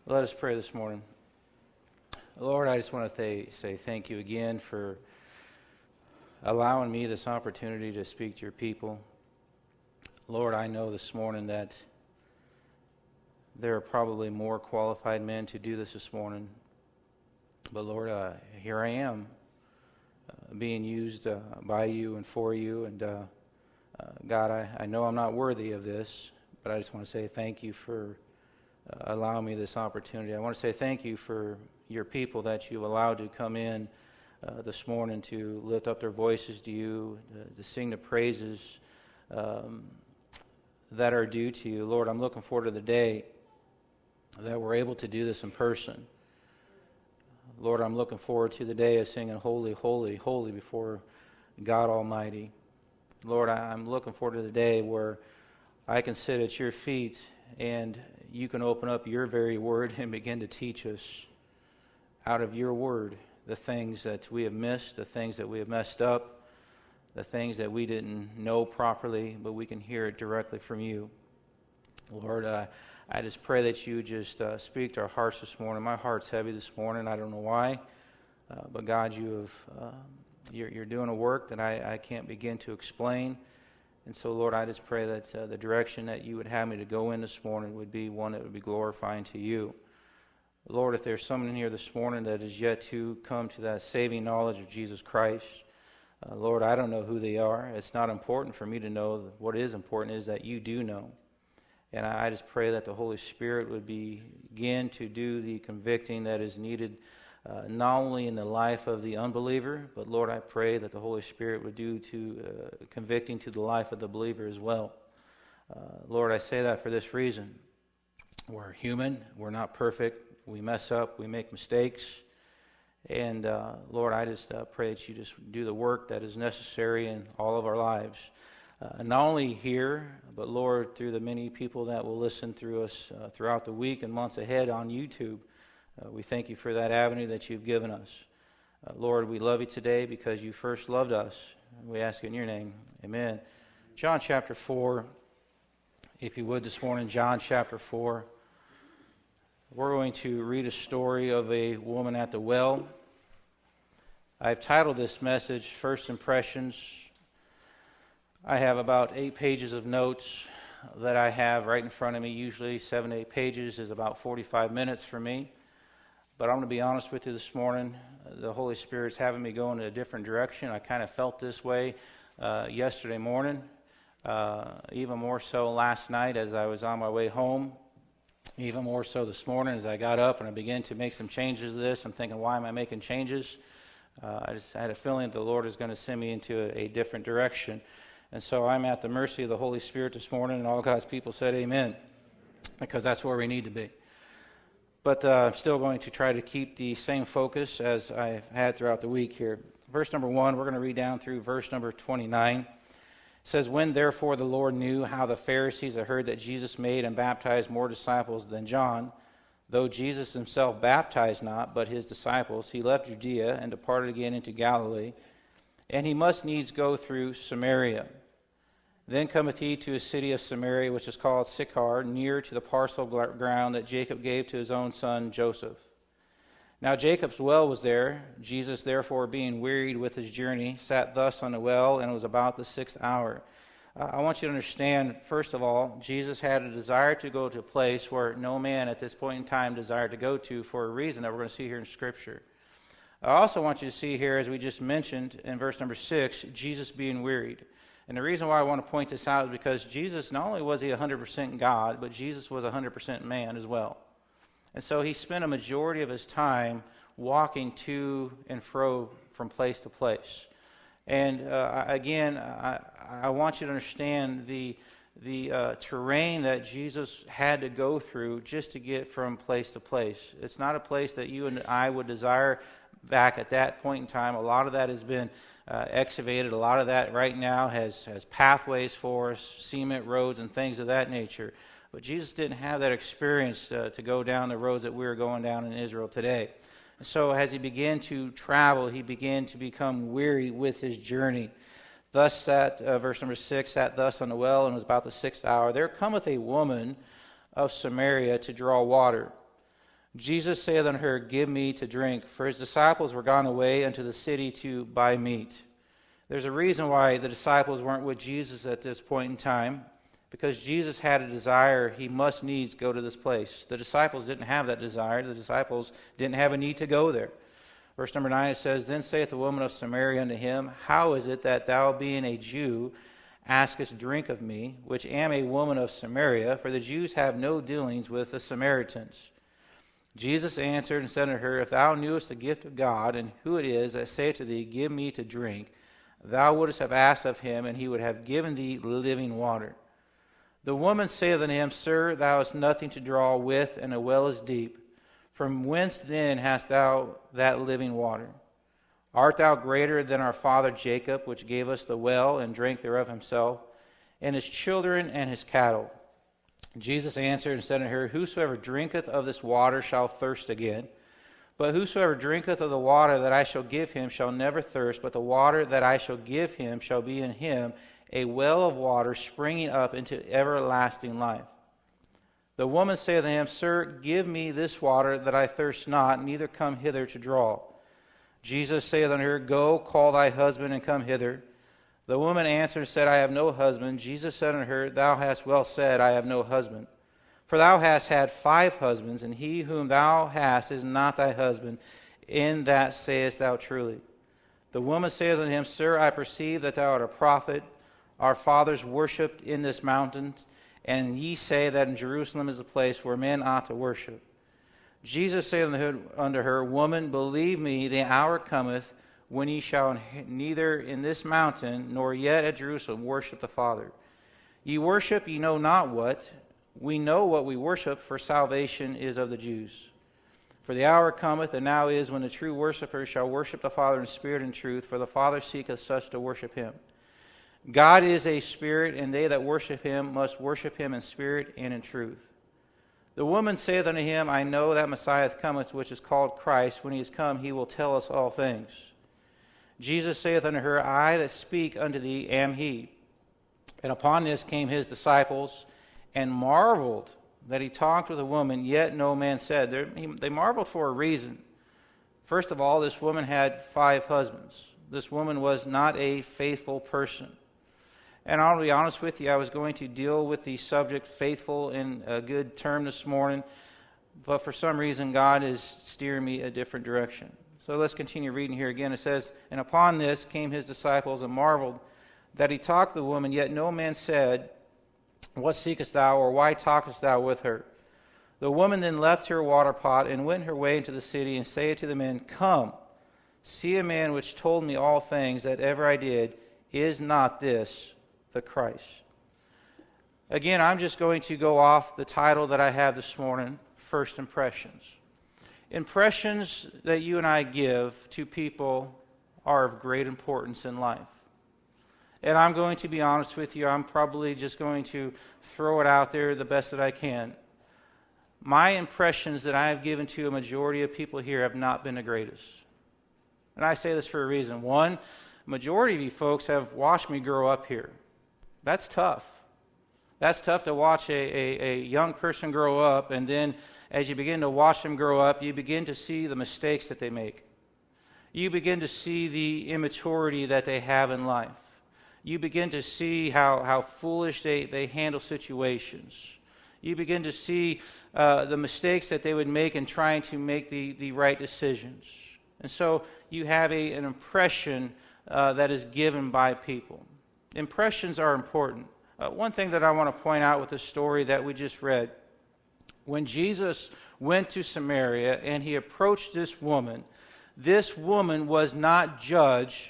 Let us pray this morning. Lord, I just want to say thank you again for allowing me this opportunity to speak to your people. Lord, I know this morning that there are probably more qualified men to do this morning. But Lord, here I am, being used by you and for you. And God, I know I'm not worthy of this, but I just want to say thank you for allowing me this opportunity. I want to say thank you for your people that you've allowed to come in this morning to lift up their voices to you, to sing the praises that are due to you. Lord, I'm looking forward to the day that we're able to do this in person. Lord, I'm looking forward to the day of singing holy, holy, holy before God Almighty. Lord, I'm looking forward to the day where I can sit at your feet and you can open up your very word and begin to teach us out of your word the things that we have missed, the things that we have messed up, the things that we didn't know properly, but we can hear it directly from you. Lord, I just pray that you just speak to our hearts this morning. My heart's heavy this morning. I don't know why, but God, you're doing a work that I can't begin to explain. And so, Lord, I just pray that the direction that you would have me to go in this morning would be one that would be glorifying to you. Lord, if there's someone in here this morning that is yet to come to that saving knowledge of Jesus Christ, Lord, I don't know who they are. It's not important for me to know. What is important is that you do know. And I just pray that the Holy Spirit would begin to do the convicting that is needed, not only in the life of the unbeliever, but Lord, I pray that the Holy Spirit would do to convicting to the life of the believer as well. Lord, I say that for this reason. We're human. We're not perfect. We mess up. We make mistakes. And Lord, I just pray that you just do the work that is necessary in all of our lives. Not only here, but Lord, through the many people that will listen through us throughout the week and months ahead on YouTube. We thank you for that avenue that you've given us. Lord, we love you today because you first loved us. We ask it in your name. Amen. John chapter 4, if you would this morning, John chapter 4. We're going to read a story of a woman at the well. I've titled this message, First Impressions. I have about 8 pages of notes that I have right in front of me. Usually 7 to 8 pages is about 45 minutes for me. But I'm going to be honest with you this morning. The Holy Spirit's having me go in a different direction. I kind of felt this way yesterday morning, even more so last night as I was on my way home, even more so this morning as I got up and I began to make some changes to this. I'm thinking, why am I making changes? I had a feeling that the Lord is going to send me into a different direction. And so I'm at the mercy of the Holy Spirit this morning, and all God's people said amen, because that's where we need to be. But I'm still going to try to keep the same focus as I've had throughout the week here. Verse number 1, we're going to read down through verse number 29. It says, When therefore the Lord knew how the Pharisees had heard that Jesus made and baptized more disciples than John, though Jesus himself baptized not, but his disciples, he left Judea and departed again into Galilee. And he must needs go through Samaria. Then cometh he to a city of Samaria, which is called Sychar, near to the parcel of ground that Jacob gave to his own son Joseph. Now Jacob's well was there. Jesus, therefore, being wearied with his journey, sat thus on the well, and it was about the 6th hour. I want you to understand, first of all, Jesus had a desire to go to a place where no man at this point in time desired to go to for a reason that we're going to see here in Scripture. I also want you to see here, as we just mentioned in verse number 6, Jesus being wearied. And the reason why I want to point this out is because Jesus, not only was he 100% God, but Jesus was 100% man as well. And so he spent a majority of his time walking to and fro from place to place. And again, I want you to understand the terrain that Jesus had to go through just to get from place to place. It's not a place that you and I would desire back at that point in time. A lot of that has been excavated. A lot of that right now has pathways for us, cement roads and things of that nature. But Jesus didn't have that experience to go down the roads that we're going down in Israel today. And so as he began to travel, he began to become weary with his journey. Thus sat, verse number 6, sat thus on the well, and it was about the 6th hour. There cometh a woman of Samaria to draw water. Jesus saith unto her, Give me to drink, for his disciples were gone away unto the city to buy meat. There's a reason why the disciples weren't with Jesus at this point in time, because Jesus had a desire. He must needs go to this place. The disciples didn't have that desire. The disciples didn't have a need to go there. Verse number 9, it says, Then saith the woman of Samaria unto him, How is it that thou, being a Jew, askest drink of me, which am a woman of Samaria? For the Jews have no dealings with the Samaritans. Jesus answered and said unto her, If thou knewest the gift of God, and who it is that saith to thee, Give me to drink, thou wouldst have asked of him, and he would have given thee living water. The woman saith unto him, Sir, thou hast nothing to draw with, and the well is deep. From whence then hast thou that living water? Art thou greater than our father Jacob, which gave us the well, and drank thereof himself, and his children, and his cattle? Jesus answered and said unto her, Whosoever drinketh of this water shall thirst again. But whosoever drinketh of the water that I shall give him shall never thirst, but the water that I shall give him shall be in him a well of water springing up into everlasting life. The woman saith unto him, Sir, give me this water that I thirst not, neither come hither to draw. Jesus saith unto her, Go, call thy husband, and come hither. The woman answered and said, I have no husband. Jesus said unto her, Thou hast well said, I have no husband. For thou hast had 5 husbands, and he whom thou hast is not thy husband. In that sayest thou truly. The woman saith unto him, Sir, I perceive that thou art a prophet. Our fathers worshipped in this mountain, and ye say that in Jerusalem is the place where men ought to worship. Jesus saith unto her, Woman, believe me, the hour cometh when ye shall neither in this mountain nor yet at Jerusalem worship the Father. Ye worship ye know not what. We know what we worship, for salvation is of the Jews. For the hour cometh, and now is, when the true worshippers shall worship the Father in spirit and truth, for the Father seeketh such to worship him. God is a spirit, and they that worship him must worship him in spirit and in truth. The woman saith unto him, I know that Messiah cometh, which is called Christ. When he is come, he will tell us all things. Jesus saith unto her, I that speak unto thee am he. And upon this came his disciples, and marveled that he talked with a woman, yet no man said. They marveled for a reason. First of all, this woman had 5 husbands. This woman was not a faithful person. And I'll be honest with you, I was going to deal with the subject faithful in a good term this morning, but for some reason God is steering me a different direction. So let's continue reading here again. It says, And upon this came his disciples, and marveled that he talked with the woman, yet no man said, What seekest thou, or why talkest thou with her? The woman then left her water pot, and went her way into the city, and saith to the men, Come, see a man which told me all things that ever I did. Is not this the Christ? Again, I'm just going to go off the title that I have this morning, First Impressions. Impressions that you and I give to people are of great importance in life. And I'm going to be honest with you, I'm probably just going to throw it out there the best that I can. My impressions that I have given to a majority of people here have not been the greatest. And I say this for a reason. One, majority of you folks have watched me grow up here. That's tough. That's tough to watch a young person grow up, and then as you begin to watch them grow up, you begin to see the mistakes that they make. You begin to see the immaturity that they have in life. You begin to see how foolish they handle situations. You begin to see the mistakes that they would make in trying to make the right decisions. And so you have an impression that is given by people. Impressions are important. One thing that I want to point out with the story that we just read, when Jesus went to Samaria and he approached this woman was not judged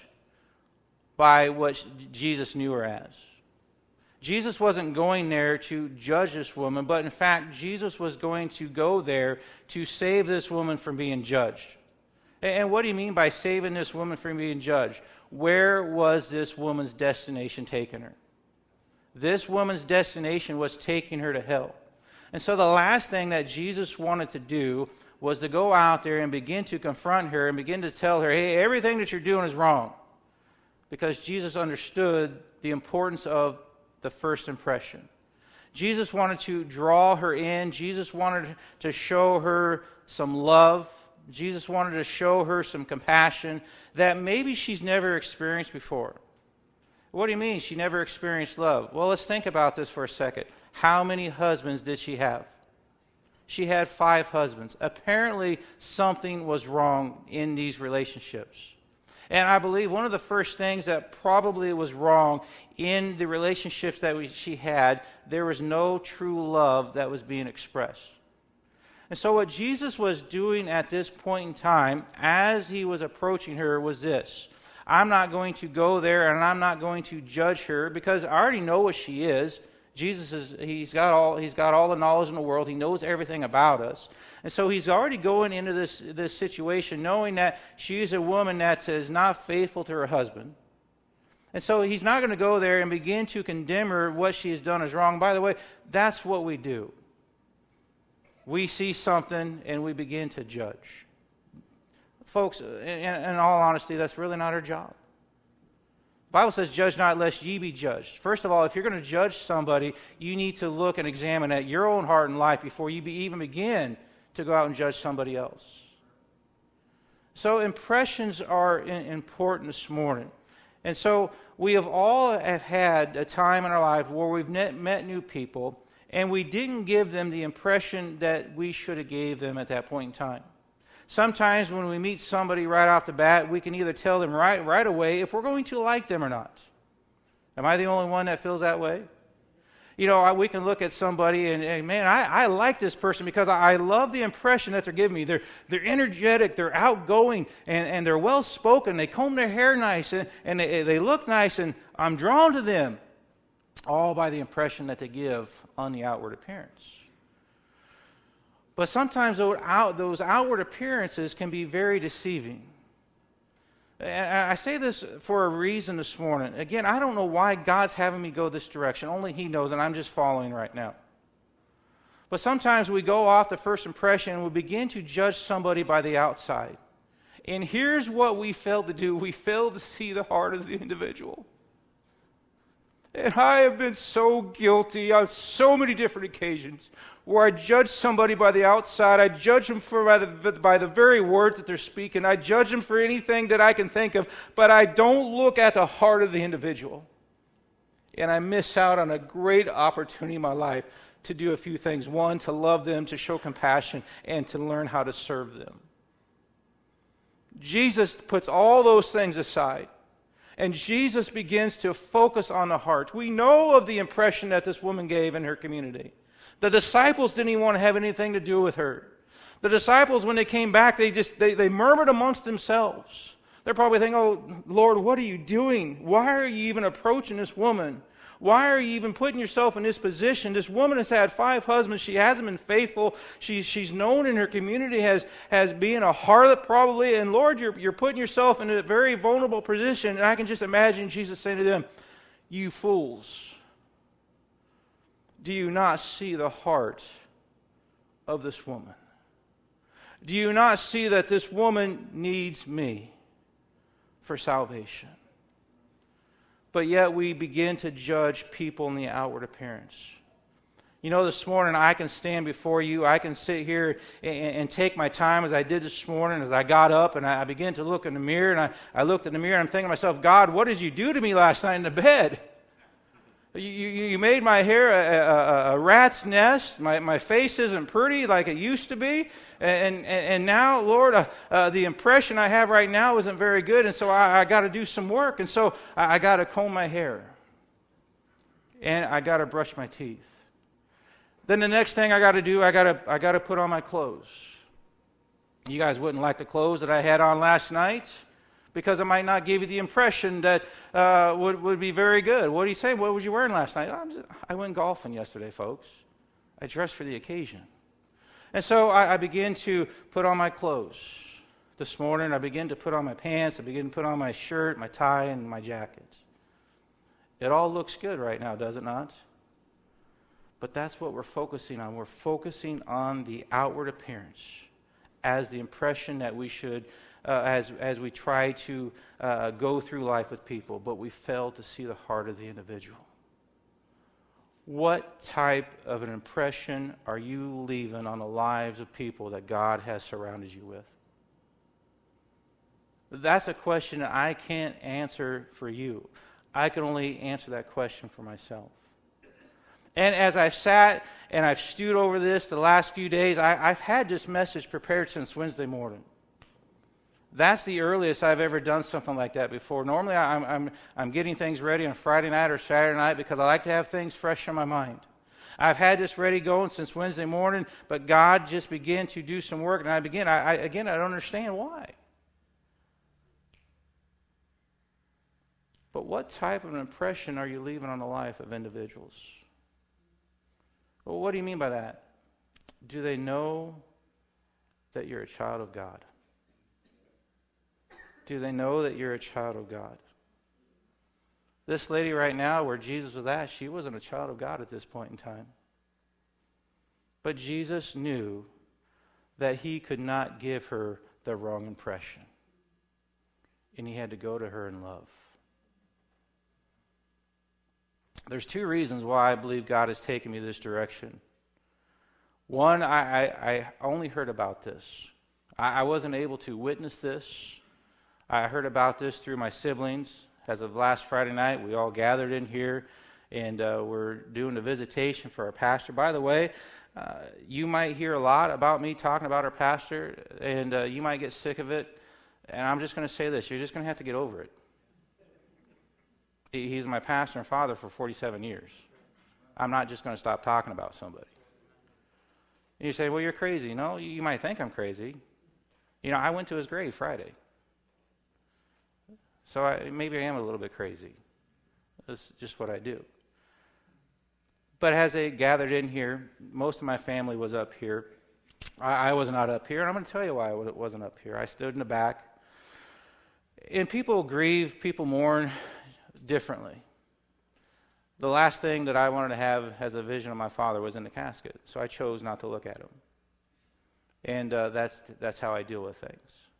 by what Jesus knew her as. Jesus wasn't going there to judge this woman, but in fact, Jesus was going to go there to save this woman from being judged. And what do you mean by saving this woman from being judged? Where was this woman's destination taking her? This woman's destination was taking her to hell. And so the last thing that Jesus wanted to do was to go out there and begin to confront her and begin to tell her, hey, everything that you're doing is wrong. Because Jesus understood the importance of the first impression. Jesus wanted to draw her in. Jesus wanted to show her some love. Jesus wanted to show her some compassion that maybe she's never experienced before. What do you mean she never experienced love? Well, let's think about this for a second. How many husbands did she have? She had 5 husbands. Apparently, something was wrong in these relationships. And I believe one of the first things that probably was wrong in the relationships that she had, there was no true love that was being expressed. And so what Jesus was doing at this point in time, as he was approaching her, was this. I'm not going to go there and I'm not going to judge her because I already know what she is. He's got all the knowledge in the world. He knows everything about us. And so he's already going into this situation knowing that she's a woman that is not faithful to her husband. And so he's not going to go there and begin to condemn her. What she has done is wrong. By the way, that's what we do. We see something and we begin to judge. Folks, in all honesty, that's really not our job. The Bible says, judge not lest ye be judged. First of all, if you're going to judge somebody, you need to look and examine at your own heart and life before you even begin to go out and judge somebody else. So impressions are important this morning. And so we have all had a time in our life where we've met new people and we didn't give them the impression that we should have gave them at that point in time. Sometimes when we meet somebody right off the bat, we can either tell them right away if we're going to like them or not. Am I the only one that feels that way? You know, we can look at somebody and man, I like this person because I love the impression that they're giving me. They're energetic, they're outgoing, and they're well-spoken. They comb their hair nice, and they look nice, and I'm drawn to them. All by the impression that they give on the outward appearance. But sometimes those outward appearances can be very deceiving. And I say this for a reason this morning. Again, I don't know why God's having me go this direction. Only He knows, and I'm just following right now. But sometimes we go off the first impression and we begin to judge somebody by the outside. And here's what we fail to do. We fail to see the heart of the individual. And I have been so guilty on so many different occasions where I judge somebody by the outside. I judge them by the very words that they're speaking. I judge them for anything that I can think of, but I don't look at the heart of the individual. And I miss out on a great opportunity in my life to do a few things. One, to love them, to show compassion, and to learn how to serve them. Jesus puts all those things aside. And Jesus begins to focus on the heart. We know of the impression that this woman gave in her community. The disciples didn't even want to have anything to do with her. The disciples, when they came back, they murmured amongst themselves. They're probably thinking, oh, Lord, what are you doing? Why are you even approaching this woman? Why are you even putting yourself in this position? This woman has had 5 husbands. She hasn't been faithful. She's known in her community as being a harlot probably. And Lord, you're putting yourself in a very vulnerable position. And I can just imagine Jesus saying to them, you fools, do you not see the heart of this woman? Do you not see that this woman needs me for salvation? But yet we begin to judge people in the outward appearance. You know, this morning I can stand before you. I can sit here and take my time as I did this morning as I got up and I began to look in the mirror. And I looked in the mirror and I'm thinking to myself, God, what did you do to me last night in the bed? You made my hair a rat's nest. My face isn't pretty like it used to be. And now, Lord, the impression I have right now isn't very good. And so I got to do some work. And so I got to comb my hair. And I got to brush my teeth. Then the next thing I got to do, I got to put on my clothes. You guys wouldn't like the clothes that I had on last night, because it might not give you the impression that would be very good. What do you say? What was you wearing last night? I went golfing yesterday, folks. I dressed for the occasion. And so I began to put on my clothes. This morning I began to put on my pants. I began to put on my shirt, my tie, and my jacket. It all looks good right now, does it not? But that's what we're focusing on. We're focusing on the outward appearance as the impression that we should as we try to go through life with people, but we fail to see the heart of the individual. What type of an impression are you leaving on the lives of people that God has surrounded you with? That's a question that I can't answer for you. I can only answer that question for myself. And as I've sat and I've stewed over this the last few days, I've had this message prepared since Wednesday morning. That's the earliest I've ever done something like that before. Normally, I'm getting things ready on Friday night or Saturday night because I like to have things fresh in my mind. I've had this ready going since Wednesday morning, but God just began to do some work, and I don't understand why. But what type of an impression are you leaving on the life of individuals? Well, what do you mean by that? Do they know that you're a child of God? Do they know that you're a child of God? This lady right now, where Jesus was at, she wasn't a child of God at this point in time. But Jesus knew that he could not give her the wrong impression. And he had to go to her in love. There's two reasons why I believe God has taken me this direction. One, I only heard about this. I wasn't able to witness this. I heard about this through my siblings. As of last Friday night, we all gathered in here, and we're doing a visitation for our pastor. By the way, you might hear a lot about me talking about our pastor, and you might get sick of it. And I'm just going to say this. You're just going to have to get over it. He's my pastor and father for 47 years. I'm not just going to stop talking about somebody. And you say, well, you're crazy. No, you might think I'm crazy. You know, I went to his grave Friday. So maybe I am a little bit crazy. That's just what I do. But as they gathered in here, most of my family was up here. I was not up here, and I'm going to tell you why I wasn't up here. I stood in the back. And people grieve, people mourn differently. The last thing that I wanted to have as a vision of my father was in the casket, so I chose not to look at him. And that's how I deal with things.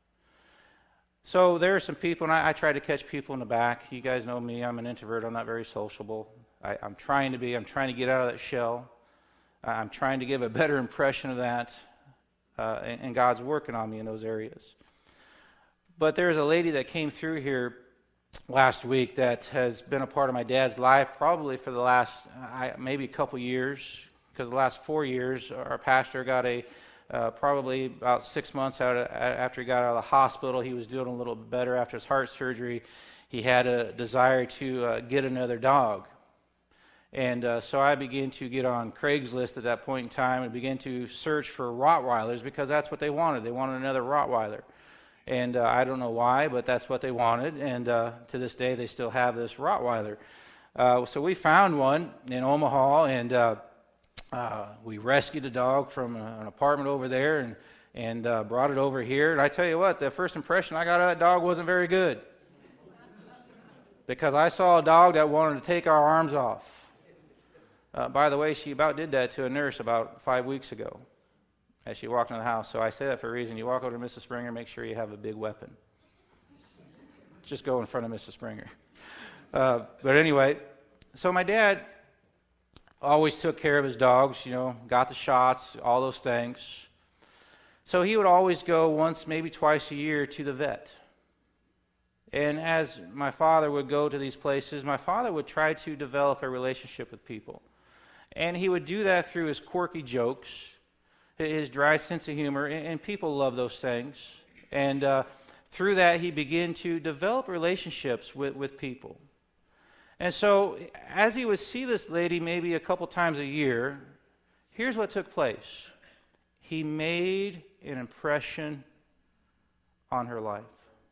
So there are some people, and I try to catch people in the back. You guys know me. I'm an introvert. I'm not very sociable. I'm trying to be. I'm trying to get out of that shell. I'm trying to give a better impression of that, and God's working on me in those areas. But there's a lady that came through here last week that has been a part of my dad's life probably for the last maybe a couple years, because the last 4 years our pastor got probably about 6 months after he got out of the hospital. He was doing a little bit better after his heart surgery. He had a desire to get another dog. And so I began to get on Craigslist at that point in time and began to search for Rottweilers because that's what they wanted. They wanted another Rottweiler. And I don't know why, but that's what they wanted. And to this day, they still have this Rottweiler. So we found one in Omaha, and we rescued the dog from an apartment over there and brought it over here. And I tell you what, the first impression I got of that dog wasn't very good. Because I saw a dog that wanted to take our arms off. By the way, she about did that to a nurse about 5 weeks ago as she walked in the house. So I say that for a reason. You walk over to Mrs. Springer, make sure you have a big weapon. Just go in front of Mrs. Springer. But anyway, so my dad always took care of his dogs, got the shots, all those things. So he would always go once, maybe twice a year to the vet. And as my father would go to these places, my father would try to develop a relationship with people. And he would do that through his quirky jokes, his dry sense of humor, and people love those things. And through that, he began to develop relationships with people. And so, as he would see this lady maybe a couple times a year, here's what took place. He made an impression on her life.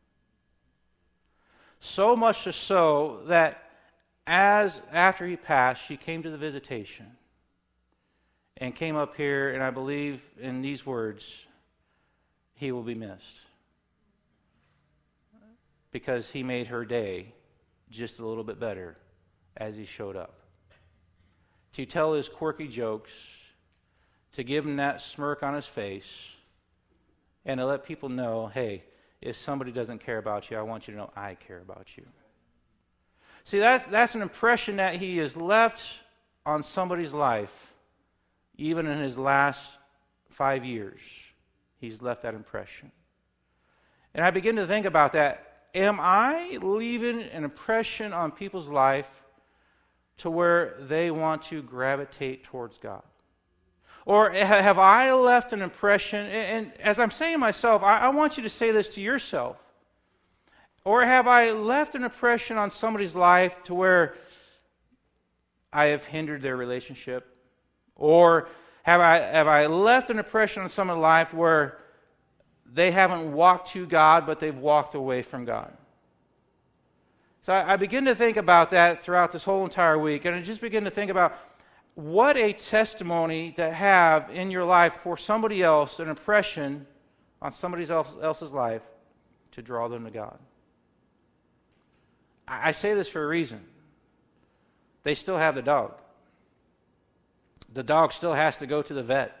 So much so that after he passed, she came to the visitation and came up here, and I believe in these words, he will be missed. Because he made her day just a little bit better as he showed up. To tell his quirky jokes, to give him that smirk on his face, and to let people know, hey, if somebody doesn't care about you, I want you to know I care about you. See, that's an impression that he has left on somebody's life, even in his last 5 years, he's left that impression. And I begin to think about that. Am I leaving an impression on people's life to where they want to gravitate towards God? Or have I left an impression, and as I'm saying to myself, I want you to say this to yourself. Or have I left an impression on somebody's life to where I have hindered their relationship? Or have I left an impression on someone's life where they haven't walked to God, but they've walked away from God? So I begin to think about that throughout this whole entire week, and I just begin to think about what a testimony to have in your life for somebody else, an impression on somebody else's life to draw them to God. I say this for a reason. They still have the dog. The dog still has to go to the vet.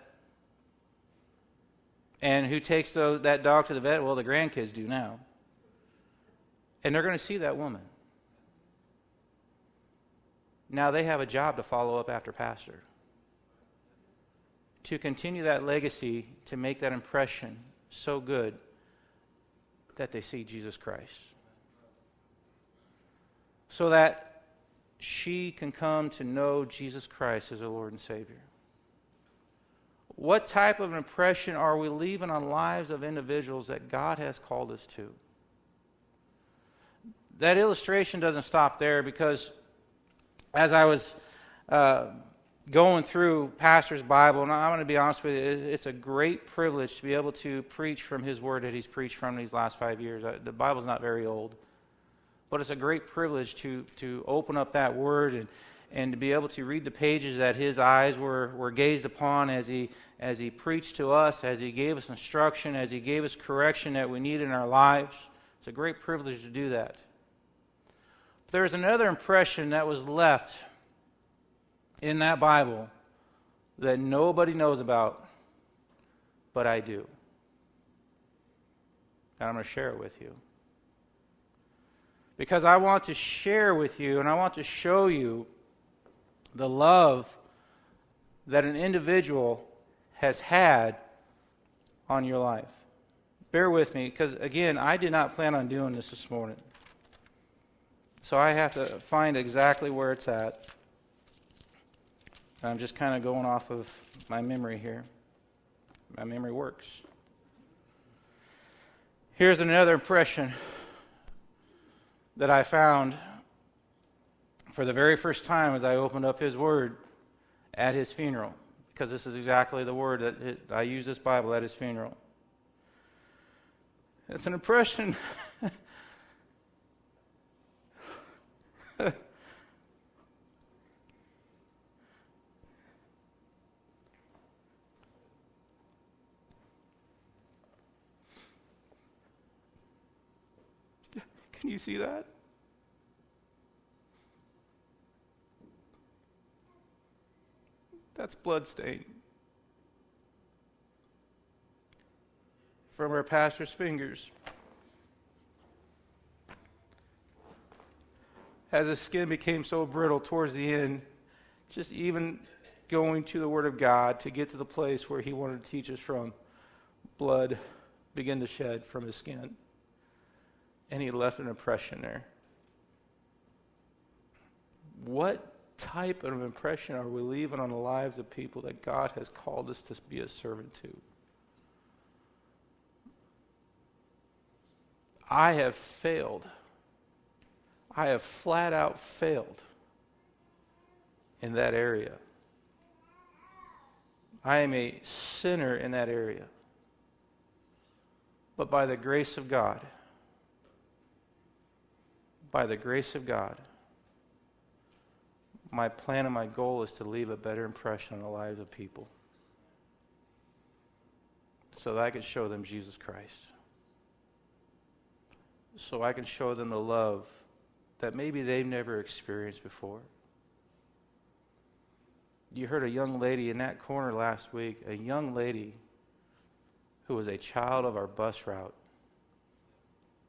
And who takes that dog to the vet? Well, the grandkids do now. And they're going to see that woman. Now they have a job to follow up after pastor. To continue that legacy, to make that impression so good that they see Jesus Christ. So that she can come to know Jesus Christ as her Lord and Savior. What type of impression are we leaving on lives of individuals that God has called us to? That illustration doesn't stop there, because as I was going through Pastor's Bible, and I'm going to be honest with you, it's a great privilege to be able to preach from his word that he's preached from these last 5 years. The Bible's not very old, but it's a great privilege to open up that word and to be able to read the pages that his eyes were gazed upon as he preached to us, as he gave us instruction, as he gave us correction that we need in our lives. It's a great privilege to do that. There's another impression that was left in that Bible that nobody knows about, but I do. And I'm going to share it with you. Because I want to share with you, and I want to show you the love that an individual has had on your life. Bear with me, because again, I did not plan on doing this morning. So I have to find exactly where it's at. I'm just kind of going off of my memory here. My memory works. Here's another impression that I found for the very first time as I opened up his word at his funeral, because this is exactly the word that I use this Bible at his funeral. It's an impression Can you see that? That's blood-stained from our pastor's fingers. As his skin became so brittle towards the end, just even going to the Word of God to get to the place where he wanted to teach us from, blood began to shed from his skin. And he left an impression there. What type of impression are we leaving on the lives of people that God has called us to be a servant to? I have failed. I have flat out failed in that area. I am a sinner in that area. But by the grace of God, my plan and my goal is to leave a better impression on the lives of people so that I can show them Jesus Christ. So I can show them the love that maybe they've never experienced before. You heard a young lady in that corner last week, a young lady who was a child of our bus route,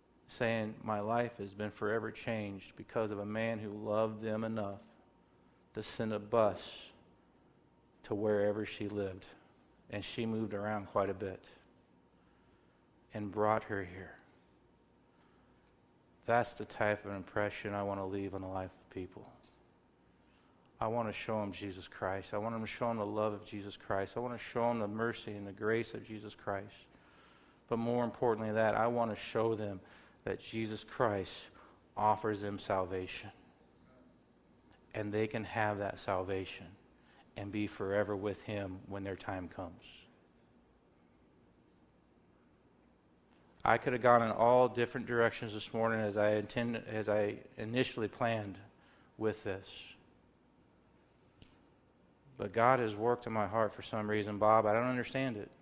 saying, my life has been forever changed because of a man who loved them enough to send a bus to wherever she lived. And she moved around quite a bit and brought her here. That's the type of impression I want to leave on the life of people. I want to show them Jesus Christ. I want to show them the love of Jesus Christ. I want to show them the mercy and the grace of Jesus Christ. But more importantly than that, I want to show them that Jesus Christ offers them salvation. And they can have that salvation and be forever with Him when their time comes. I could have gone in all different directions this morning as I initially planned with this. But God has worked in my heart for some reason. Bob, I don't understand it.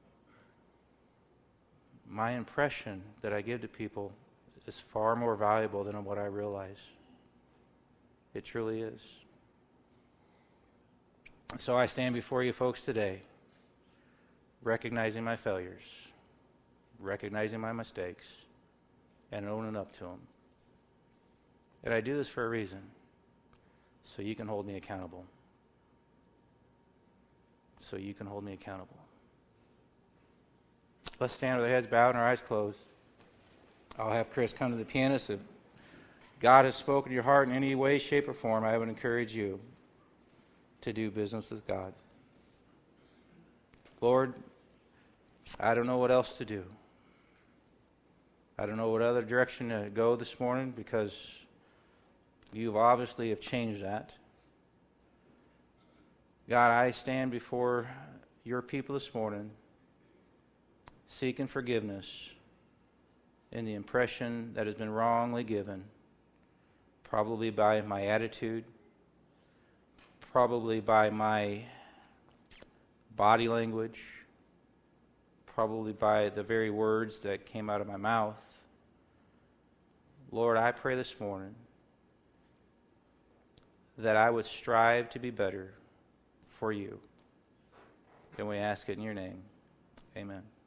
My impression that I give to people is far more valuable than what I realize. It truly is. So I stand before you folks today, recognizing my failures, recognizing my mistakes, and owning up to them. And I do this for a reason, so you can hold me accountable. So you can hold me accountable. Let's stand with our heads bowed and our eyes closed. I'll have Chris come to the pianist. If God has spoken to your heart in any way, shape, or form, I would encourage you to do business with God. Lord, I don't know what else to do. I don't know what other direction to go this morning, because you obviously have changed that. God, I stand before your people this morning seeking forgiveness in the impression that has been wrongly given, probably by my attitude, probably by my body language, probably by the very words that came out of my mouth. Lord, I pray this morning that I would strive to be better for you. And we ask it in your name. Amen.